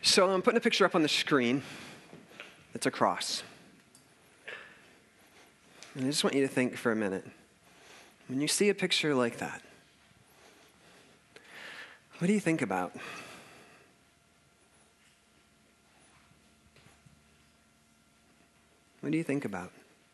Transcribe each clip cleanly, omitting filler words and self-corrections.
So I'm putting a picture up on the screen. It's a cross. And I just want you to think for a minute. When you see a picture like that, what do you think about? What do you think about?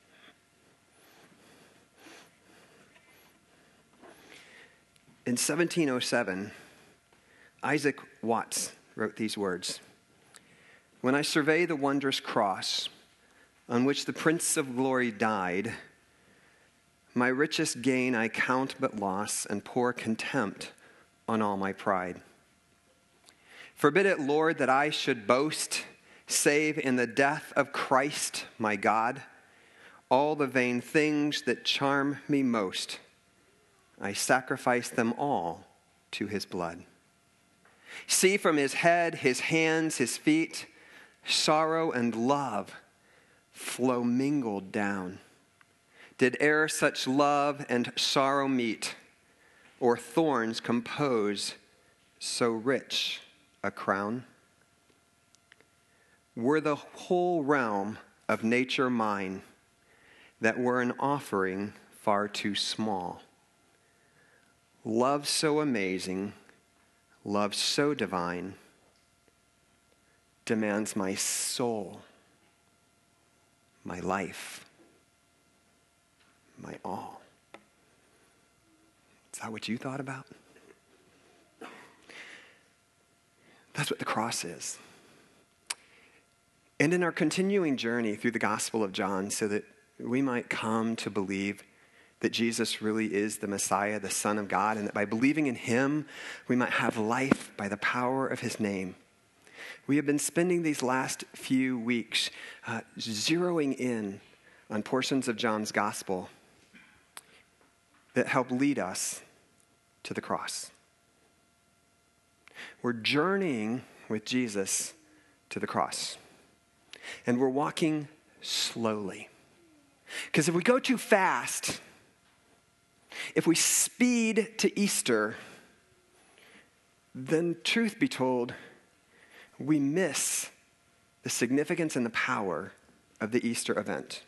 In 1707, Isaac Watts wrote these words: "When I survey the wondrous cross on which the Prince of Glory died, my richest gain I count but loss and pour contempt on all my pride. Forbid it, Lord, that I should boast, save in the death of Christ my God. All the vain things that charm me most, I sacrifice them all to his blood. See from his head, his hands, his feet, sorrow and love flow mingled down. Did e'er such love and sorrow meet, or thorns compose so rich a crown? Were the whole realm of nature mine, that were an offering far too small. Love so amazing, love so divine, demands my soul, my life, my all." Is that what you thought about? That's what the cross is. And in our continuing journey through the Gospel of John, so that we might come to believe that Jesus really is the Messiah, the Son of God, and that by believing in him, we might have life by the power of his name. We have been spending these last few weeks zeroing in on portions of John's Gospel that help lead us to the cross. We're journeying with Jesus to the cross. And we're walking slowly. Because if we go too fast, if we speed to Easter, then truth be told, we miss the significance and the power of the Easter event.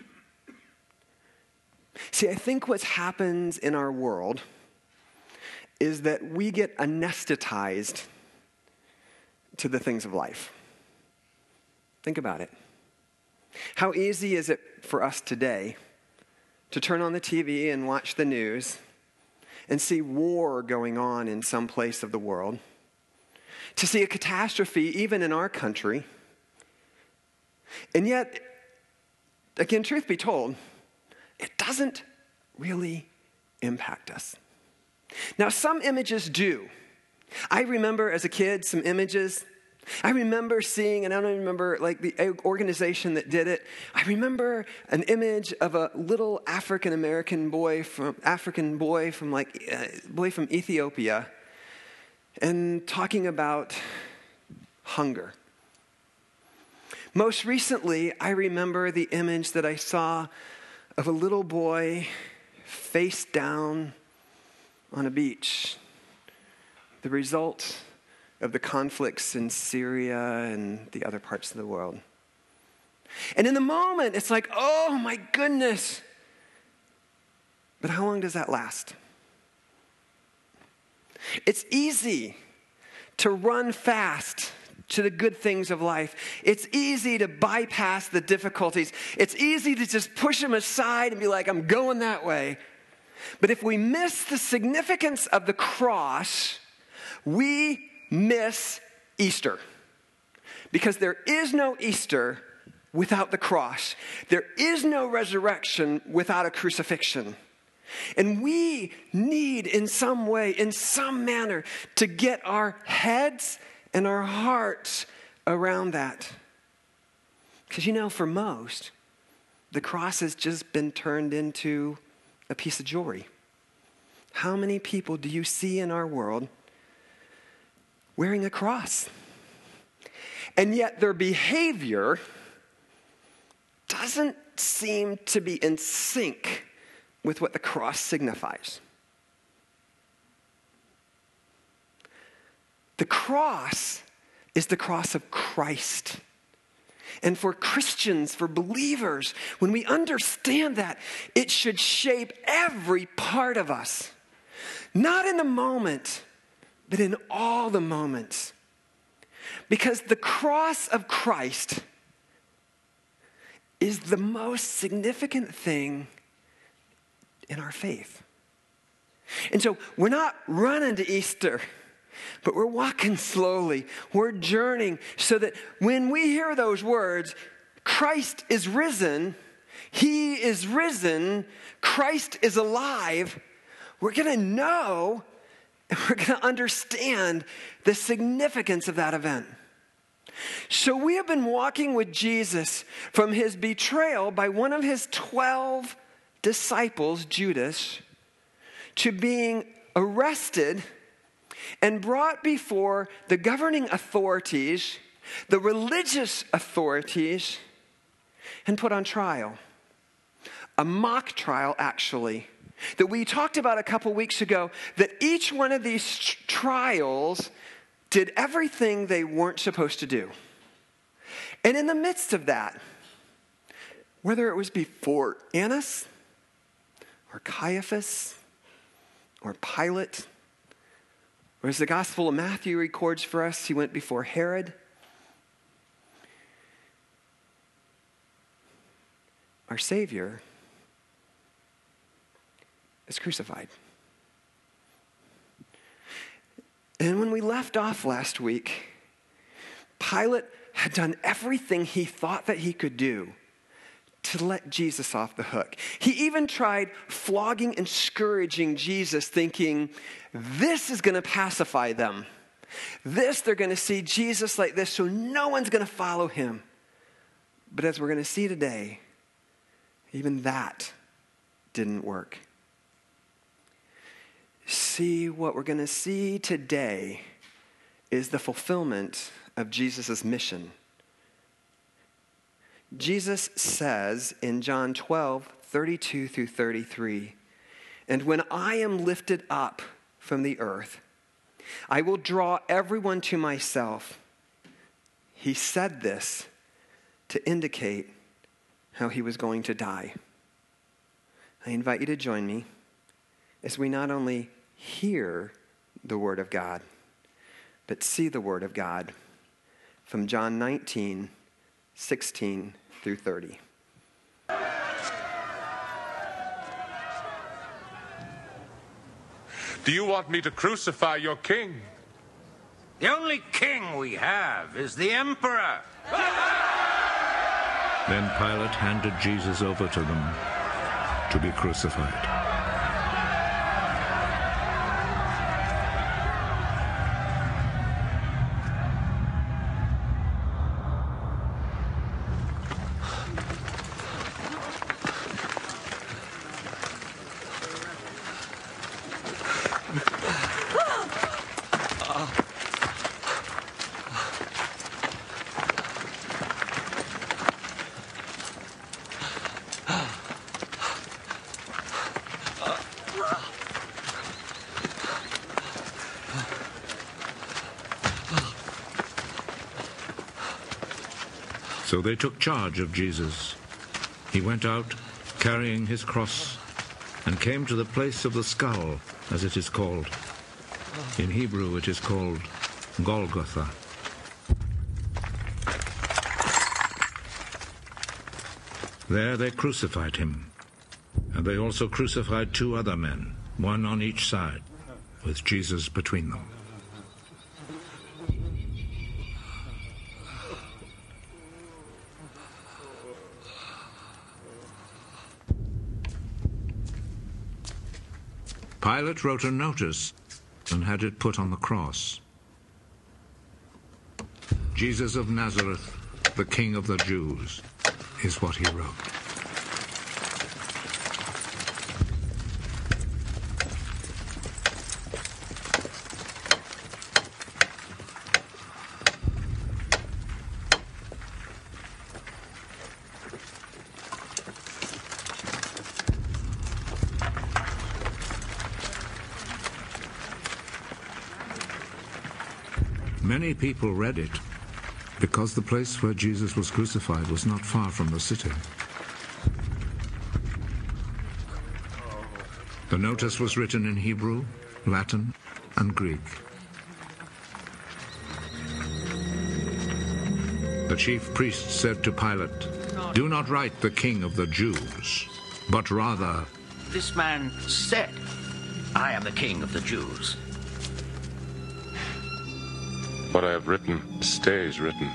See, I think what happens in our world is that we get anesthetized to the things of life. Think about it. How easy is it for us today to turn on the TV and watch the news and see war going on in some place of the world, to see a catastrophe even in our country, and yet, again, truth be told, it doesn't really impact us. Now, some images do. I remember as a kid some images. I remember seeing, and I don't even remember like the organization that did it. I remember an image of a little African boy from Ethiopia, and talking about hunger. Most recently, I remember the image that I saw of a little boy face down on a beach. The result of the conflicts in Syria and the other parts of the world. And in the moment, it's like, oh my goodness. But how long does that last? It's easy to run fast to the good things of life. It's easy to bypass the difficulties. It's easy to just push them aside and be like, I'm going that way. But if we miss the significance of the cross, we miss Easter. Because there is no Easter without the cross. There is no resurrection without a crucifixion. And we need in some way, in some manner, to get our heads and our hearts around that. Because for most, the cross has just been turned into a piece of jewelry. How many people do you see in our world wearing a cross? And yet their behavior doesn't seem to be in sync with what the cross signifies. The cross is the cross of Christ. And for Christians, for believers, when we understand that, it should shape every part of us. Not in the moment, but in all the moments. Because the cross of Christ is the most significant thing in our faith. And so we're not running to Easter, but we're walking slowly. We're journeying so that when we hear those words, Christ is risen, he is risen, Christ is alive, we're going to know and we're going to understand the significance of that event. So we have been walking with Jesus from his betrayal by one of his 12 disciples, Judas, to being arrested and brought before the governing authorities, the religious authorities, and put on trial. A mock trial, actually, that we talked about a couple weeks ago, that each one of these trials did everything they weren't supposed to do. And in the midst of that, whether it was before Annas or Caiaphas or Pilate, or as the Gospel of Matthew records for us, he went before Herod. Our Savior is crucified. And when we left off last week, Pilate had done everything he thought that he could do to let Jesus off the hook. He even tried flogging and scourging Jesus, thinking, this is going to pacify them. They're going to see Jesus like this, so no one's going to follow him. But as we're going to see today, even that didn't work. See, what we're going to see today is the fulfillment of Jesus' mission. Jesus says in John 12:32-33, "And when I am lifted up from the earth, I will draw everyone to myself." He said this to indicate how he was going to die. I invite you to join me as we not only hear the word of God, but see the word of God from John 19:16-30. Do you want me to crucify your king? The only king we have is the emperor. Then Pilate handed Jesus over to them to be crucified. So they took charge of Jesus. He went out carrying his cross and came to the place of the skull, as it is called. In Hebrew it is called Golgotha. There they crucified him, and they also crucified two other men, one on each side, with Jesus between them. Pilate wrote a notice and had it put on the cross. Jesus of Nazareth, the King of the Jews, is what he wrote. Many people read it because the place where Jesus was crucified was not far from the city. The notice was written in Hebrew, Latin, and Greek. The chief priest said to Pilate, "Do not write the King of the Jews, but rather..." This man said, "I am the king of the Jews." What I have written stays written.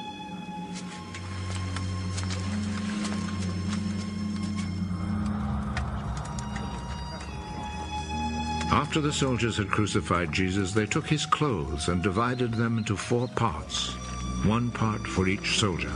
After the soldiers had crucified Jesus, they took his clothes and divided them into 4 parts, 1 part for each soldier.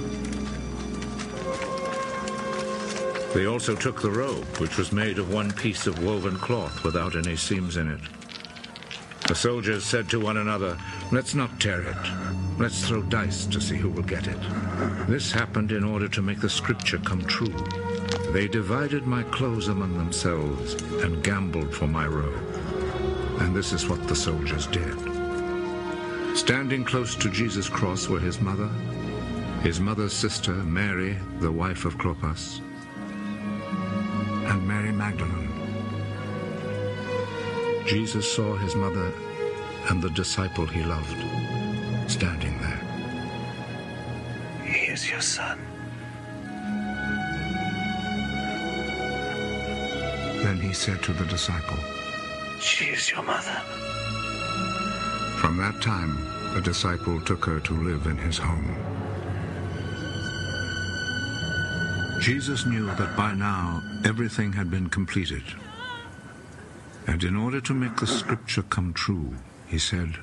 They also took the robe, which was made of 1 piece of woven cloth without any seams in it. The soldiers said to one another, "Let's not tear it. Let's throw dice to see who will get it." This happened in order to make the scripture come true. They divided my clothes among themselves and gambled for my robe. And this is what the soldiers did. Standing close to Jesus' cross were his mother's sister, Mary, the wife of Clopas, and Mary Magdalene. Jesus saw his mother and the disciple he loved standing there. "He is your son." Then he said to the disciple, "She is your mother." From that time, the disciple took her to live in his home. Jesus knew that by now everything had been completed. And in order to make the scripture come true, he said,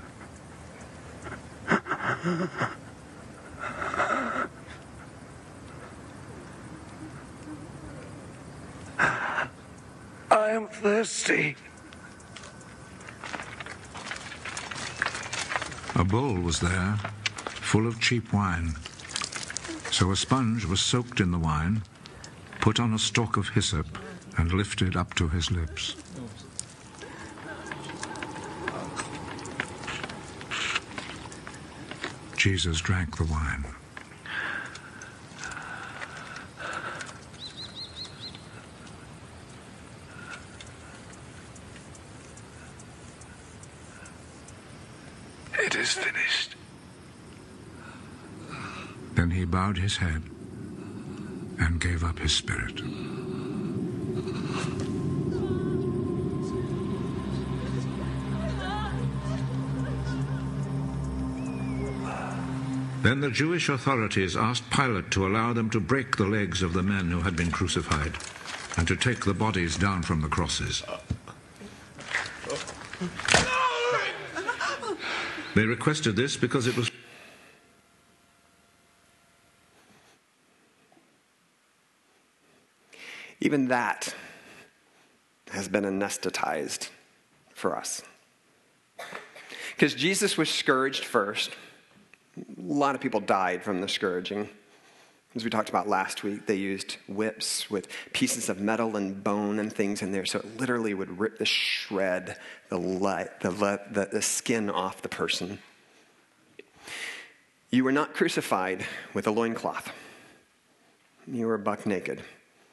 "I am thirsty." A bowl was there, full of cheap wine. So a sponge was soaked in the wine, put on a stalk of hyssop, and lifted up to his lips. Jesus drank the wine. "It is finished." Then he bowed his head and gave up his spirit. Then the Jewish authorities asked Pilate to allow them to break the legs of the men who had been crucified and to take the bodies down from the crosses. They requested this because it was... Even that has been anesthetized for us. Because Jesus was scourged first. A lot of people died from the scourging. As we talked about last week, they used whips with pieces of metal and bone and things in there, so it literally would rip the skin off the person. You were not crucified with a loincloth. You were buck naked.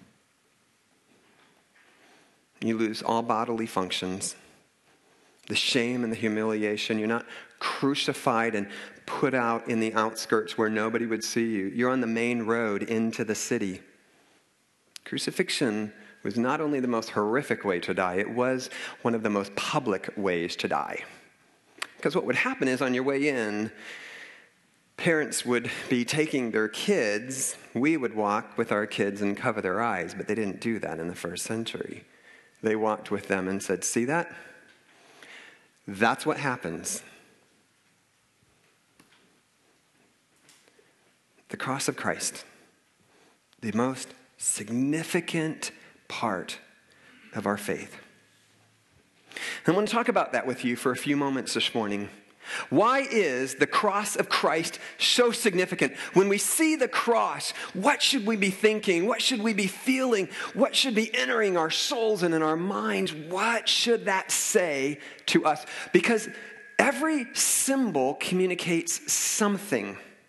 You lose all bodily functions. The shame and the humiliation. You're not crucified and put out in the outskirts where nobody would see you. You're on the main road into the city. Crucifixion was not only the most horrific way to die, it was one of the most public ways to die. Because what would happen is on your way in, parents would be taking their kids. We would walk with our kids and cover their eyes, but they didn't do that in the first century. They walked with them and said, "See that? That's what happens." The cross of Christ, the most significant part of our faith. I want to talk about that with you for a few moments this morning. Why is the cross of Christ so significant? When we see the cross, what should we be thinking? What should we be feeling? What should be entering our souls and in our minds? What should that say to us? Because every symbol communicates something.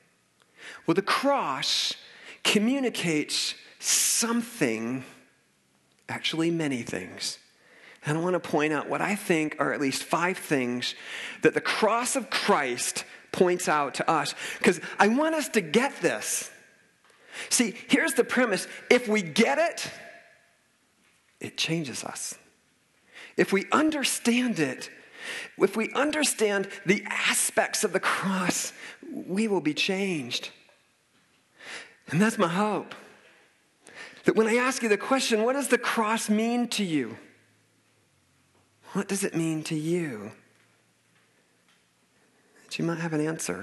Well, the cross communicates something, actually many things. And I want to point out what I think are at least 5 things that the cross of Christ points out to us, because I want us to get this. See, here's the premise. If we get it, it changes us. If we understand it, if we understand the aspects of the cross, we will be changed. And that's my hope. That when I ask you the question, what does the cross mean to you? What does it mean to you? That you might have an answer.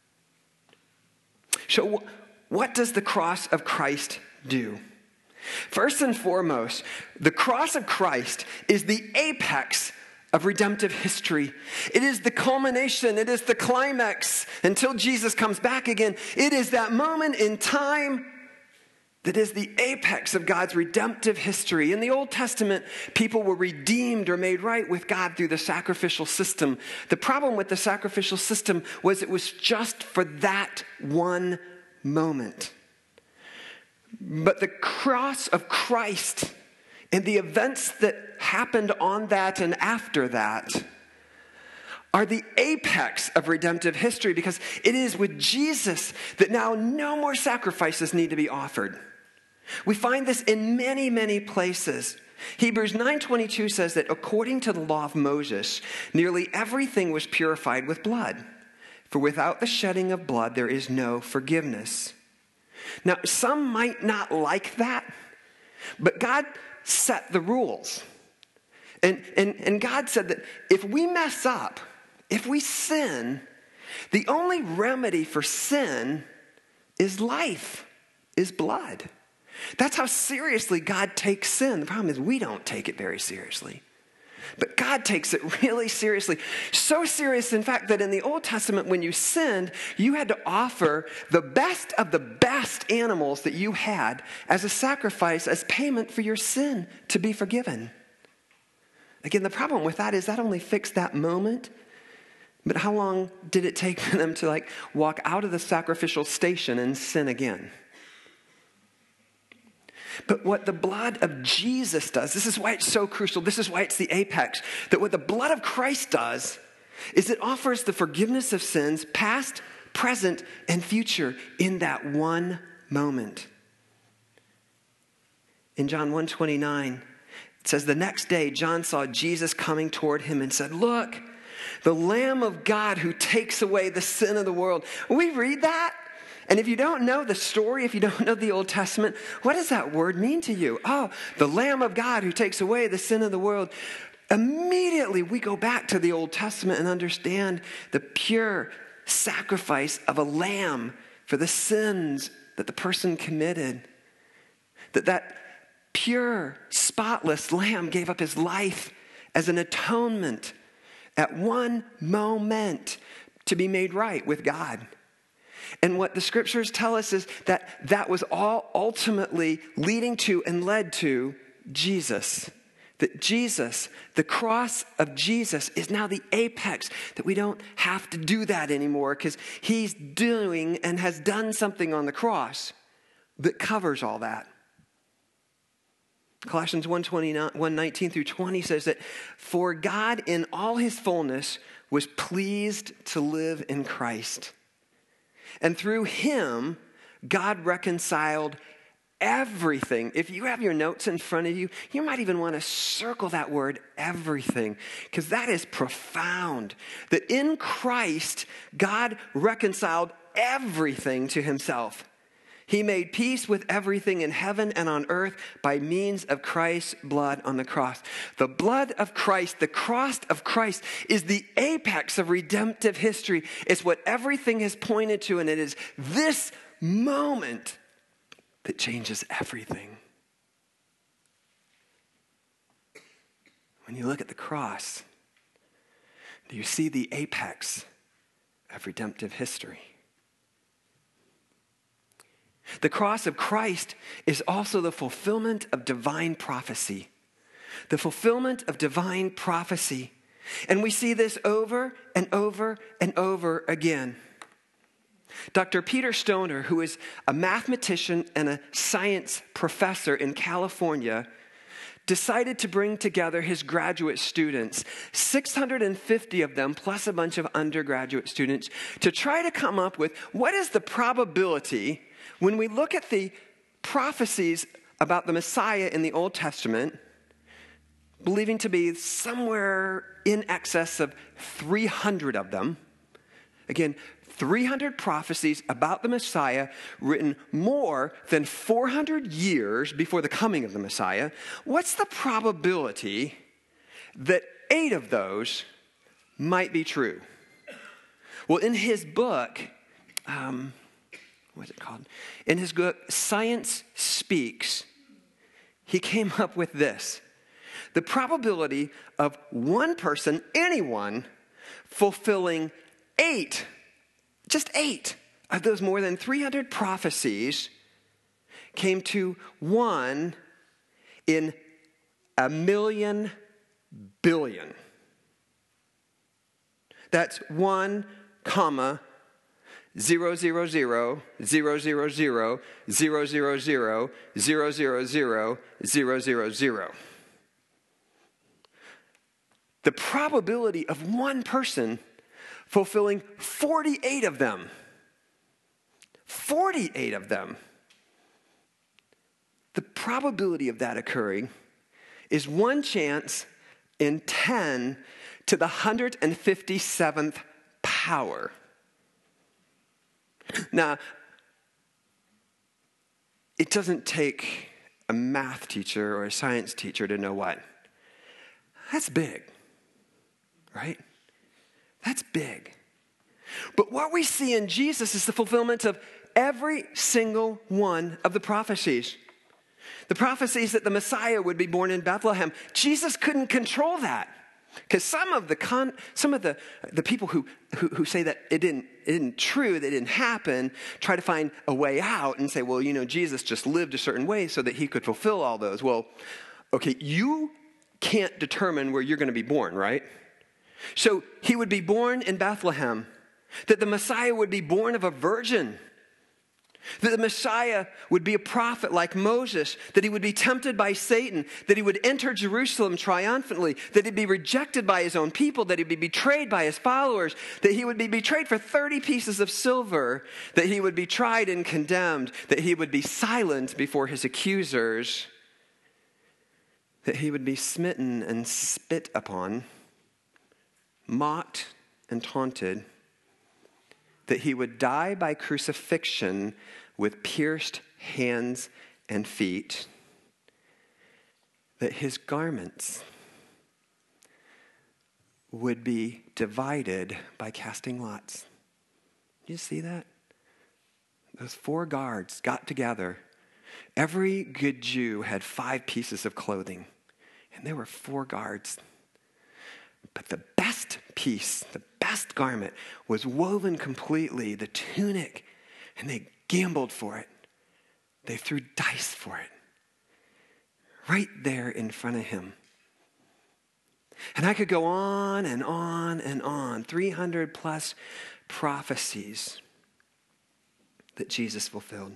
So what does the cross of Christ do? First and foremost, the cross of Christ is the apex of redemptive history. It is the culmination. It is the climax until Jesus comes back again. It is that moment in time that is the apex of God's redemptive history. In the Old Testament, people were redeemed or made right with God through the sacrificial system. The problem with the sacrificial system was it was just for that one moment. But the cross of Christ and the events that happened on that and after that are the apex of redemptive history, because it is with Jesus that now no more sacrifices need to be offered. We find this in many, many places. Hebrews 9:22 says that according to the law of Moses, nearly everything was purified with blood. For without the shedding of blood, there is no forgiveness. Now, some might not like that, but God set the rules. And God said that if we mess up, if we sin, the only remedy for sin is life, is blood. That's how seriously God takes sin. The problem is we don't take it very seriously. But God takes it really seriously. So serious, in fact, that in the Old Testament, when you sinned, you had to offer the best of the best animals that you had as a sacrifice, as payment for your sin to be forgiven. Again, the problem with that is that only fixed that moment. But how long did it take for them to walk out of the sacrificial station and sin again? But what the blood of Jesus does, this is why it's so crucial, this is why it's the apex, that what the blood of Christ does is it offers the forgiveness of sins, past, present, and future, in that one moment. In John 1:29, it says, the next day John saw Jesus coming toward him and said, look, the Lamb of God who takes away the sin of the world. We read that. And if you don't know the story, if you don't know the Old Testament, what does that word mean to you? Oh, the Lamb of God who takes away the sin of the world. Immediately we go back to the Old Testament and understand the pure sacrifice of a lamb for the sins that the person committed. That pure, spotless lamb gave up his life as an atonement at one moment to be made right with God. And what the scriptures tell us is that that was all ultimately leading to and led to Jesus. That Jesus, the cross of Jesus, is now the apex, that we don't have to do that anymore because he's doing and has done something on the cross that covers all that. Colossians 1:19 through 20 says that, for God in all his fullness was pleased to live in Christ. And through him, God reconciled everything. If you have your notes in front of you, you might even want to circle that word everything, because that is profound. That in Christ, God reconciled everything to himself. He made peace with everything in heaven and on earth by means of Christ's blood on the cross. The blood of Christ, the cross of Christ, is the apex of redemptive history. It's what everything has pointed to, and it is this moment that changes everything. When you look at the cross, do you see the apex of redemptive history? The cross of Christ is also the fulfillment of divine prophecy. The fulfillment of divine prophecy. And we see this over and over and over again. Dr. Peter Stoner, who is a mathematician and a science professor in California, decided to bring together his graduate students, 650 of them, plus a bunch of undergraduate students, to try to come up with what is the probability when we look at the prophecies about the Messiah in the Old Testament, believing to be somewhere in excess of 300 of them. Again, 300 prophecies about the Messiah written more than 400 years before the coming of the Messiah. What's the probability that 8 of those might be true? Well, in his book, what's it called? In his book, Science Speaks, he came up with this. The probability of one person, anyone, fulfilling 8, just 8 of those more than 300 prophecies came to 1 in 1,000,000 billion. That's 1, 0, 0, 0, 0, 0, 0, 0, 0, 0, 0, 0, 0, 0, 0, 0, 0. The probability of one person fulfilling 48 of them. 48 of them. The probability of that occurring is 1 chance in 10 to the 157th power. Now, it doesn't take a math teacher or a science teacher to know what. That's big, right? That's big. But what we see in Jesus is the fulfillment of every single one of the prophecies. The prophecies that the Messiah would be born in Bethlehem. Jesus couldn't control that. Because some of the people who say that it didn't true, that it didn't happen, try to find a way out and say, well, Jesus just lived a certain way so that he could fulfill all those. Well, okay, you can't determine where you're going to be born, right? So he would be born in Bethlehem, that the Messiah would be born of a virgin, that the Messiah would be a prophet like Moses, that he would be tempted by Satan, that he would enter Jerusalem triumphantly, that he'd be rejected by his own people, that he'd be betrayed by his followers, that he would be betrayed for 30 pieces of silver, that he would be tried and condemned, that he would be silent before his accusers, that he would be smitten and spit upon, mocked and taunted, that he would die by crucifixion with pierced hands and feet, that his garments would be divided by casting lots. You see that? Those 4 guards got together. Every good Jew had 5 pieces of clothing, and there were 4 guards. But the best piece, the best garment, was woven completely, the tunic, and they gambled for it. They threw dice for it. Right there in front of him. And I could go on and on and on. 300 plus prophecies that Jesus fulfilled.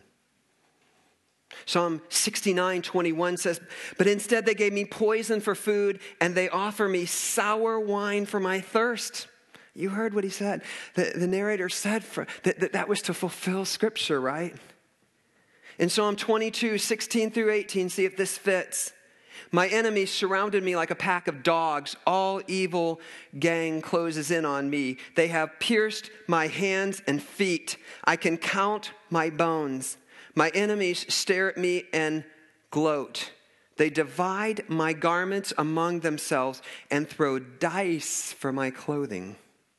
Psalm 69:21 says, but instead they gave me poison for food, and they offer me sour wine for my thirst. You heard what he said. The narrator said that was to fulfill Scripture, right? In Psalm 22:16 through 18, see if this fits. My enemies surrounded me like a pack of dogs. All evil gang closes in on me. They have pierced my hands and feet. I can count my bones. My enemies stare at me and gloat. They divide my garments among themselves and throw dice for my clothing.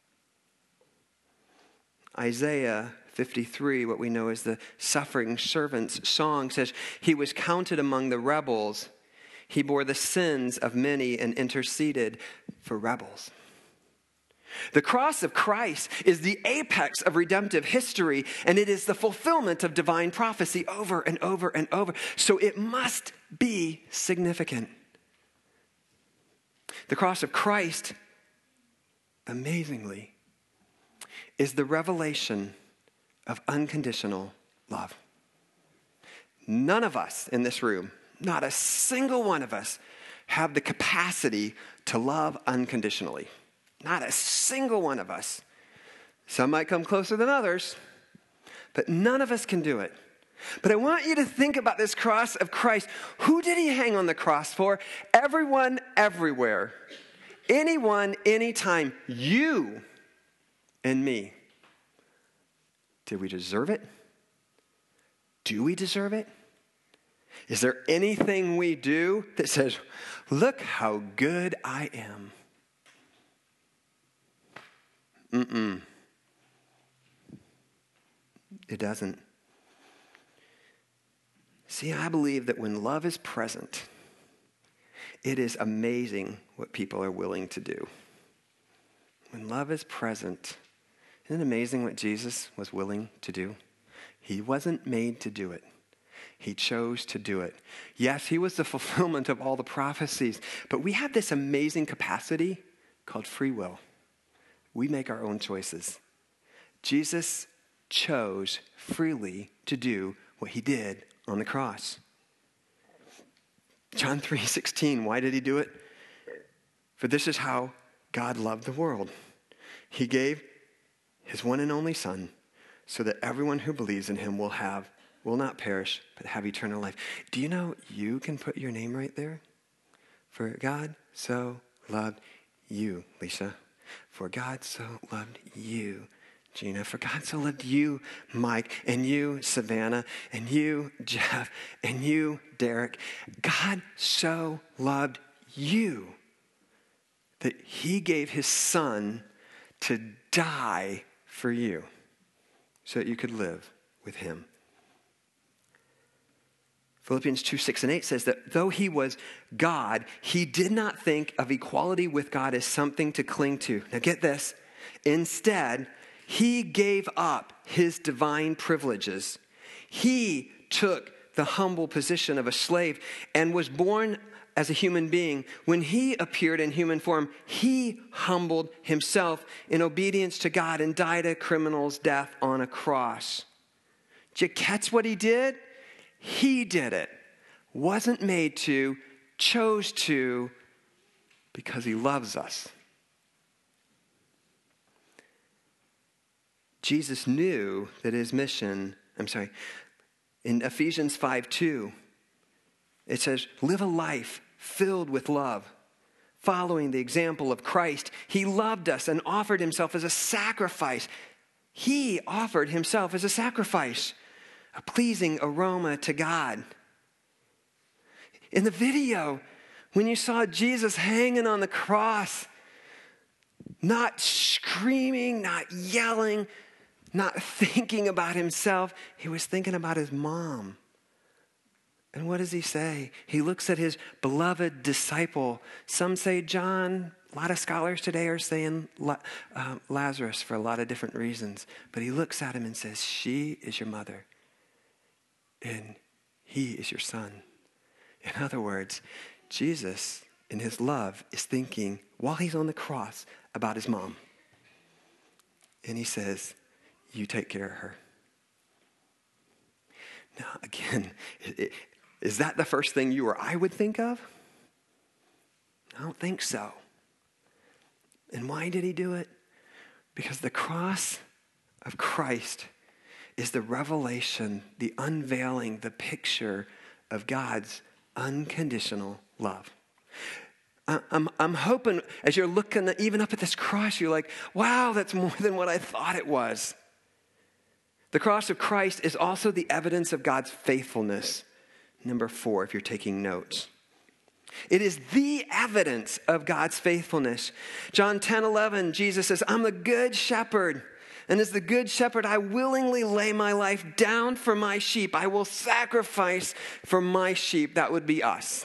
Isaiah 53, what we know as the suffering servant's song, says, he was counted among the rebels. He bore the sins of many and interceded for rebels. The cross of Christ is the apex of redemptive history, and it is the fulfillment of divine prophecy over and over and over. So it must be significant. The cross of Christ, amazingly, is the revelation of unconditional love. None of us in this room, not a single one of us, have the capacity to love unconditionally. Not a single one of us. Some might come closer than others, but none of us can do it. But I want you to think about this cross of Christ. Who did he hang on the cross for? Everyone, everywhere. Anyone, anytime. You and me. Did we deserve it? Do we deserve it? Is there anything we do that says, look how good I am? It doesn't. See, I believe that when love is present, it is amazing what people are willing to do. When love is present, isn't it amazing what Jesus was willing to do? He wasn't made to do it. He chose to do it. Yes, he was the fulfillment of all the prophecies, but we have this amazing capacity called free will. We make our own choices. Jesus chose freely to do what he did on the cross. John 3:16, why did he do it? For this is how God loved the world. He gave his one and only Son so that everyone who believes in him will not perish, but have eternal life. Do you know you can put your name right there? For God so loved you, Lisa. For God so loved you, Gina. For God so loved you, Mike, and you, Savannah, and you, Jeff, and you, Derek. God so loved you that he gave his Son to die for you so that you could live with him. Philippians 2:6-8 says that though he was God, he did not think of equality with God as something to cling to. Now get this. Instead, he gave up his divine privileges. He took the humble position of a slave and was born as a human being. When he appeared in human form, he humbled himself in obedience to God and died a criminal's death on a cross. Did you catch what he did? He did it. Wasn't made to, chose to, because he loves us. Jesus knew that his mission, in Ephesians 5:2, it says, live a life filled with love, following the example of Christ. He loved us and offered himself as a sacrifice. He offered himself as a sacrifice, a pleasing aroma to God. In the video, when you saw Jesus hanging on the cross, not screaming, not yelling, not thinking about himself, he was thinking about his mom. And what does he say? He looks at his beloved disciple. Some say John. A lot of scholars today are saying Lazarus for a lot of different reasons. But he looks at him and says, she is your mother. And he is your son. In other words, Jesus, in his love, is thinking, while he's on the cross, about his mom. And he says, you take care of her. Now, again, is that the first thing you or I would think of? I don't think so. And why did he do it? Because the cross of Christ is the revelation, the unveiling, the picture of God's unconditional love. I'm hoping as you're looking even up at this cross, you're like, wow, that's more than what I thought it was. The cross of Christ is also the evidence of God's faithfulness. Number 4, if you're taking notes. It is the evidence of God's faithfulness. John 10:11, Jesus says, I'm the good shepherd. And as the good shepherd, I willingly lay my life down for my sheep. I will sacrifice for my sheep. That would be us.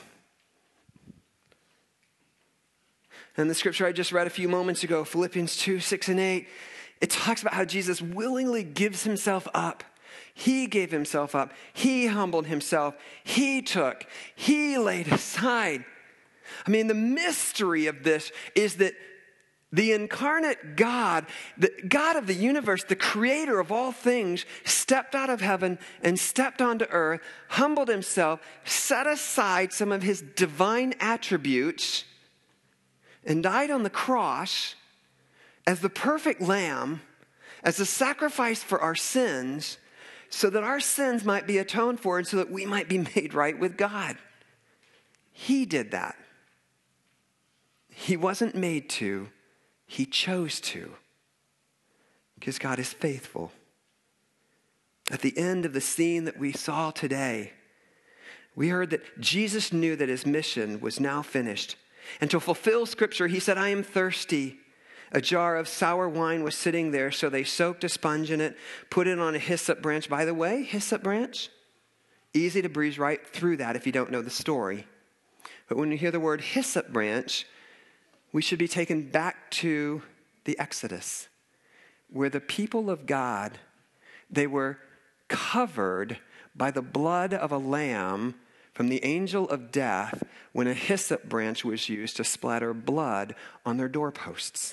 And the scripture I just read a few moments ago, Philippians 2:6-8, it talks about how Jesus willingly gives himself up. He gave himself up. He humbled himself. He took. He laid aside. I mean, the mystery of this is that The incarnate God, the God of the universe, the creator of all things, stepped out of heaven and stepped onto earth, humbled himself, set aside some of his divine attributes, and died on the cross as the perfect lamb, as a sacrifice for our sins, so that our sins might be atoned for and so that we might be made right with God. He did that. He wasn't made to. He chose to, because God is faithful. At the end of the scene that we saw today, we heard that Jesus knew that his mission was now finished. And to fulfill Scripture, he said, "I am thirsty." A jar of sour wine was sitting there, so they soaked a sponge in it, put it on a hyssop branch. By the way, hyssop branch, easy to breeze right through that if you don't know the story. But when you hear the word hyssop branch, we should be taken back to the Exodus, where the people of God, they were covered by the blood of a lamb from the angel of death when a hyssop branch was used to splatter blood on their doorposts.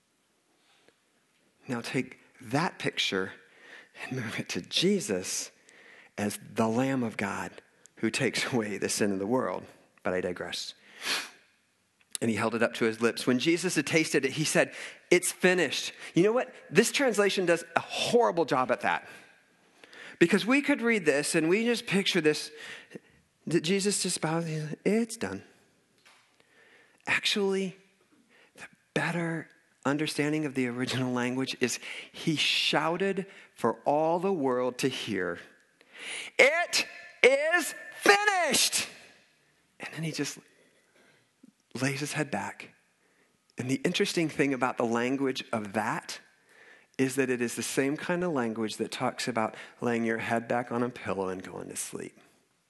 Now take that picture and move it to Jesus as the Lamb of God who takes away the sin of the world. But I digress. And he held it up to his lips. When Jesus had tasted it, he said, "It's finished." You know what? This translation does a horrible job at that. Because we could read this and we just picture this, that Jesus just bows, it's done. Actually, the better understanding of the original language is he shouted for all the world to hear, "It is finished!" And then he just lays his head back. And the interesting thing about the language of that is that it is the same kind of language that talks about laying your head back on a pillow and going to sleep.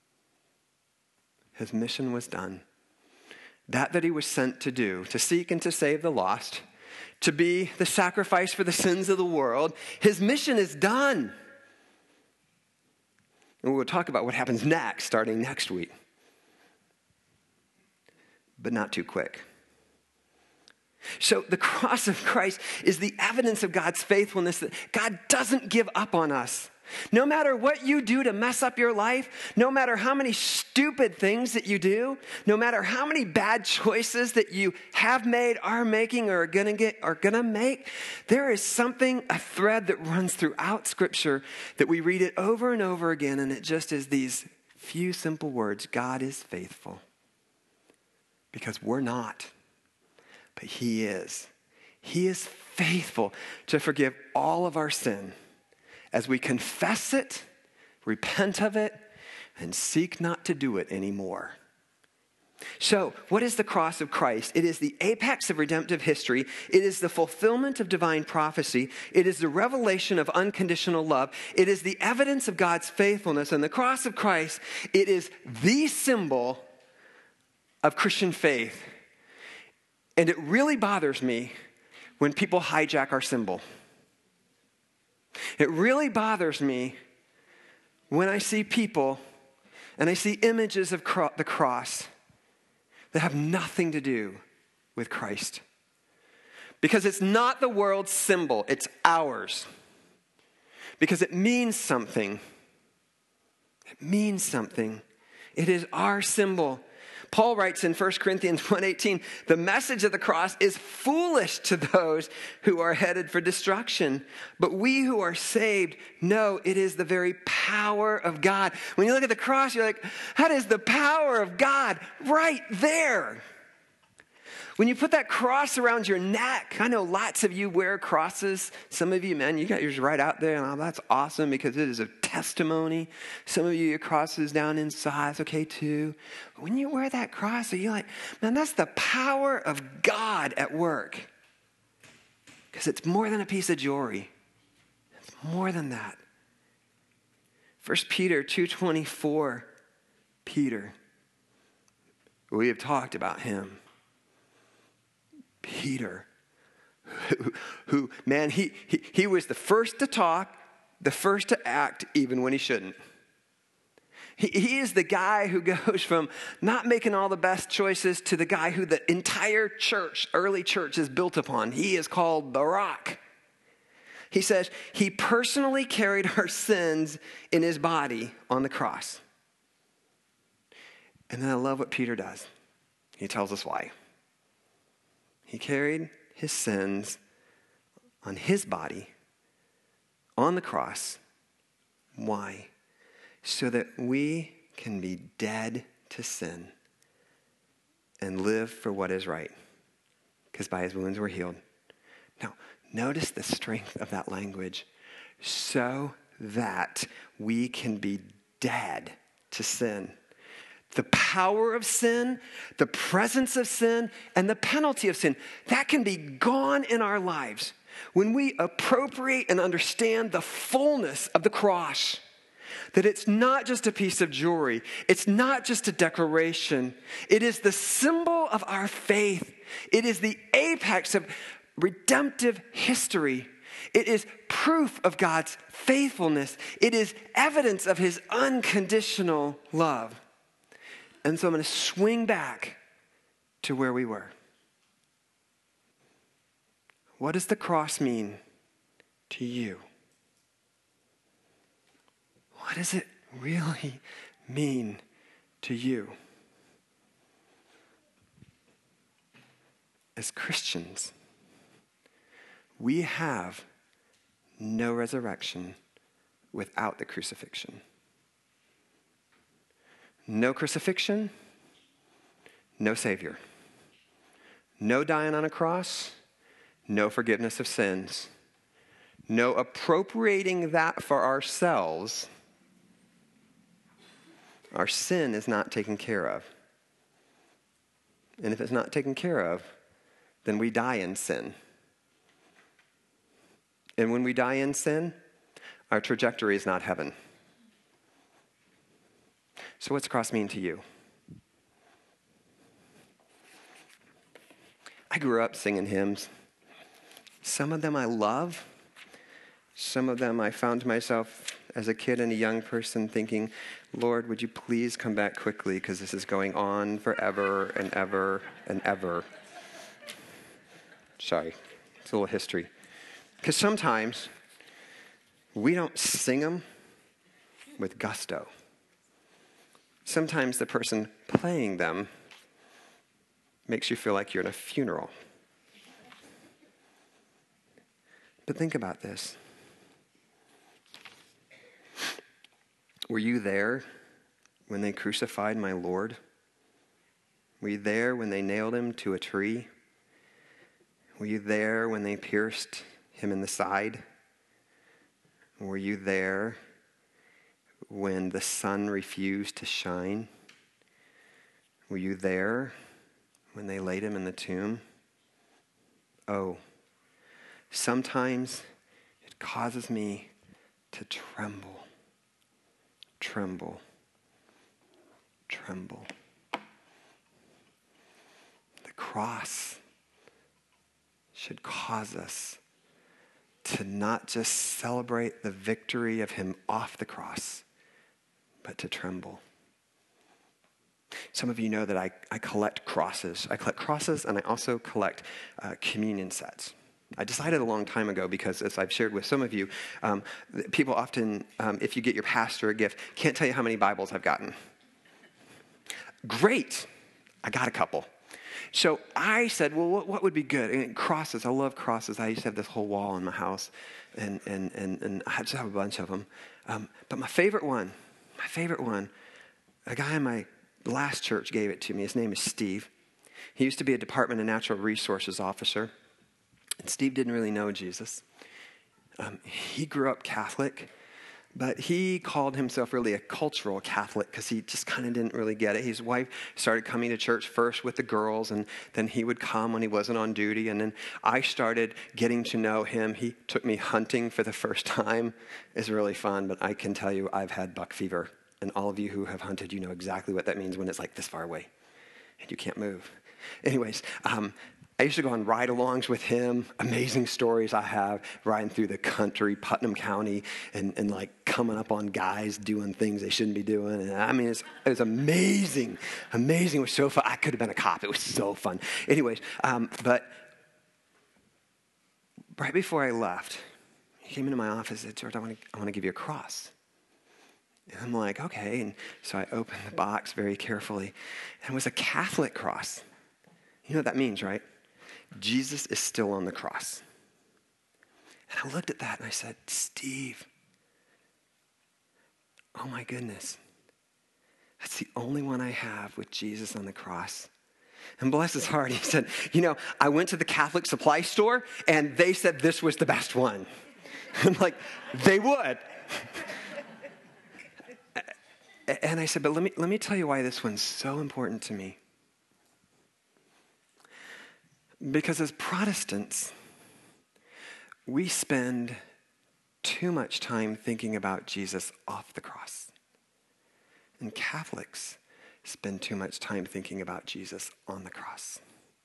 His mission was done. That he was sent to do, to seek and to save the lost, to be the sacrifice for the sins of the world, his mission is done. And we'll talk about what happens next, starting next week. But not too quick. So the cross of Christ is the evidence of God's faithfulness, that God doesn't give up on us. No matter what you do to mess up your life, no matter how many stupid things that you do, no matter how many bad choices that you have made, are making, or are gonna make, there is something, a thread that runs throughout Scripture that we read it over and over again, and it just is these few simple words: God is faithful. Because we're not, but he is. He is faithful to forgive all of our sin as we confess it, repent of it, and seek not to do it anymore. So, what is the cross of Christ? It is the apex of redemptive history. It is the fulfillment of divine prophecy. It is the revelation of unconditional love. It is the evidence of God's faithfulness. And the cross of Christ, it is the symbol of Christian faith. And it really bothers me when people hijack our symbol. It really bothers me when I see people and I see images of the cross that have nothing to do with Christ. Because it's not the world's symbol, it's ours. Because it means something. It means something. It is our symbol. Paul writes in 1 Corinthians 1:18, "The message of the cross is foolish to those who are headed for destruction. But we who are saved know it is the very power of God." When you look at the cross, you're like, that is the power of God right there. When you put that cross around your neck, I know lots of you wear crosses. Some of you, man, you got yours right out there, and that's awesome because it is a testimony. Some of you, your cross is down inside. It's okay too. But when you wear that cross, you're like, man, that's the power of God at work. Because it's more than a piece of jewelry. It's more than that. 1 Peter 2:24, Peter. We have talked about him. Peter, who man, he was the first to talk, the first to act, even when he shouldn't. He is the guy who goes from not making all the best choices to the guy who the entire church, early church, is built upon. He is called the Rock. He says he personally carried our sins in his body on the cross. And then I love what Peter does. He tells us why. He carried his sins on his body on the cross. Why? So that we can be dead to sin and live for what is right. Because by his wounds we're healed. Now, notice the strength of that language. So that we can be dead to sin. The power of sin, the presence of sin, and the penalty of sin, that can be gone in our lives when we appropriate and understand the fullness of the cross. That it's not just a piece of jewelry. It's not just a decoration. It is the symbol of our faith. It is the apex of redemptive history. It is proof of God's faithfulness. It is evidence of his unconditional love. And so I'm going to swing back to where we were. What does the cross mean to you? What does it really mean to you? As Christians, we have no resurrection without the crucifixion. No crucifixion, no Savior. No dying on a cross, no forgiveness of sins. No appropriating that for ourselves. Our sin is not taken care of. And if it's not taken care of, then we die in sin. And when we die in sin, our trajectory is not heaven. So what's cross mean to you? I grew up singing hymns. Some of them I love. Some of them I found myself as a kid and a young person thinking, Lord, would you please come back quickly because this is going on forever and ever and ever. Sorry, it's a little history. Because sometimes we don't sing them with gusto. Sometimes the person playing them makes you feel like you're in a funeral. But think about this. Were you there when they crucified my Lord? Were you there when they nailed him to a tree? Were you there when they pierced him in the side? Were you there when the sun refused to shine? Were you there when they laid him in the tomb? Oh, sometimes it causes me to tremble. Tremble. Tremble. The cross should cause us to not just celebrate the victory of him off the cross, but to tremble. Some of you know that I collect crosses. I collect crosses and I also collect communion sets. I decided a long time ago because, as I've shared with some of you, people often, if you get your pastor a gift, can't tell you how many Bibles I've gotten. Great. I got a couple. So I said, well, what would be good? And crosses. I love crosses. I used to have this whole wall in my house, and I just have a bunch of them. But my favorite one, a guy in my last church gave it to me. His name is Steve. He used to be a Department of Natural Resources officer. And Steve didn't really know Jesus. He grew up Catholic, but he called himself really a cultural Catholic because he just kind of didn't really get it. His wife started coming to church first with the girls, and then he would come when he wasn't on duty. And then I started getting to know him. He took me hunting for the first time. It's really fun, but I can tell you I've had buck fever. And all of you who have hunted, you know exactly what that means when it's like this far away and you can't move. Anyways, I used to go on ride-alongs with him. Amazing stories I have riding through the country, Putnam County, and like coming up on guys doing things they shouldn't be doing. And I mean, it was amazing. Amazing. It was so fun. I could have been a cop. It was so fun. Anyways, but right before I left, he came into my office and said, George, I want to give you a cross. And I'm like, okay. And so I opened the box very carefully, and it was a Catholic cross. You know what that means, right? Jesus is still on the cross. And I looked at that and I said, Steve, oh my goodness, that's the only one I have with Jesus on the cross. And bless his heart, he said, you know, I went to the Catholic supply store and they said this was the best one. I'm like, they would. And I said, but let me tell you why this one's so important to me. Because as Protestants, we spend too much time thinking about Jesus off the cross. And Catholics spend too much time thinking about Jesus on the cross.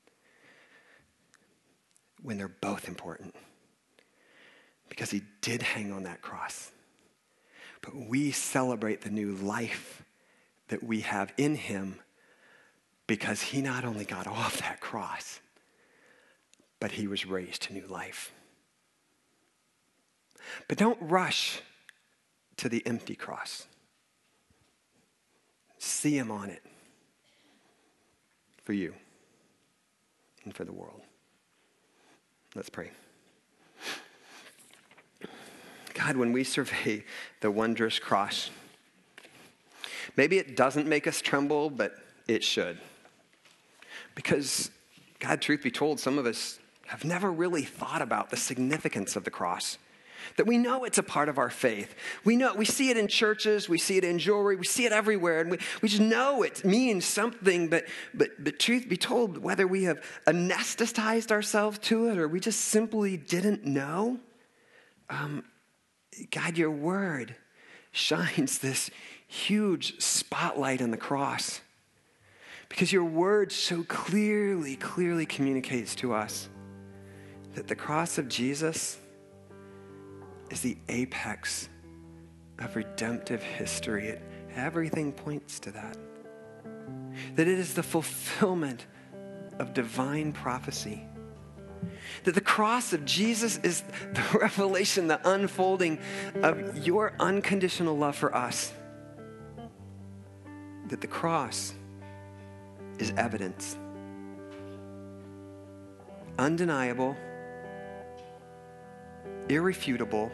When they're both important. Because he did hang on that cross. But we celebrate the new life that we have in him because he not only got off that cross, but he was raised to new life. But don't rush to the empty cross. See him on it for you and for the world. Let's pray. God, when we survey the wondrous cross, maybe it doesn't make us tremble, but it should. Because, God, truth be told, some of us have never really thought about the significance of the cross. That we know it's a part of our faith. We see it in churches, we see it in jewelry, we see it everywhere, and we just know it means something, but truth be told, whether we have anesthetized ourselves to it or we just simply didn't know, God, your word shines this huge spotlight on the cross. Because your word so clearly communicates to us that the cross of Jesus is the apex of redemptive history. Everything points to that. That it is the fulfillment of divine prophecy. That the cross of Jesus is the revelation, the unfolding of your unconditional love for us. That the cross is evidence. Undeniable, irrefutable,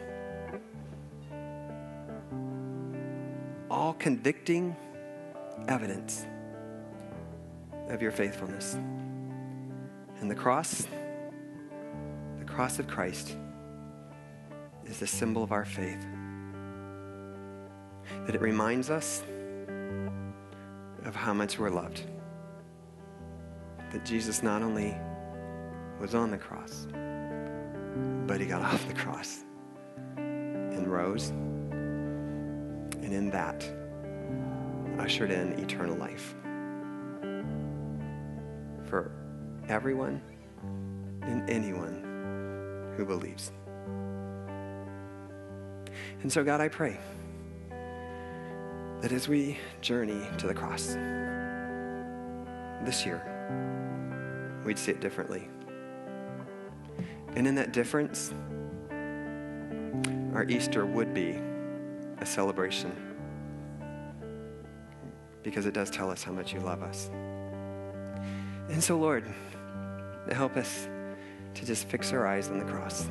all convicting evidence of your faithfulness. And the cross of Christ is the symbol of our faith. That it reminds us of how much we're loved. That Jesus not only was on the cross, but he got off the cross and rose, and in that ushered in eternal life for everyone and anyone who believes. And so, God, I pray that as we journey to the cross this year, we'd see it differently. And in that difference, our Easter would be a celebration because it does tell us how much you love us. And so, Lord, help us to just fix our eyes on the cross,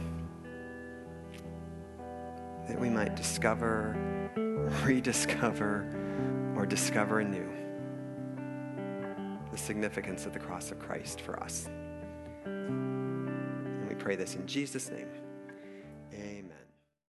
that we might discover, rediscover, or discover anew the significance of the cross of Christ for us. And we pray this in Jesus' name.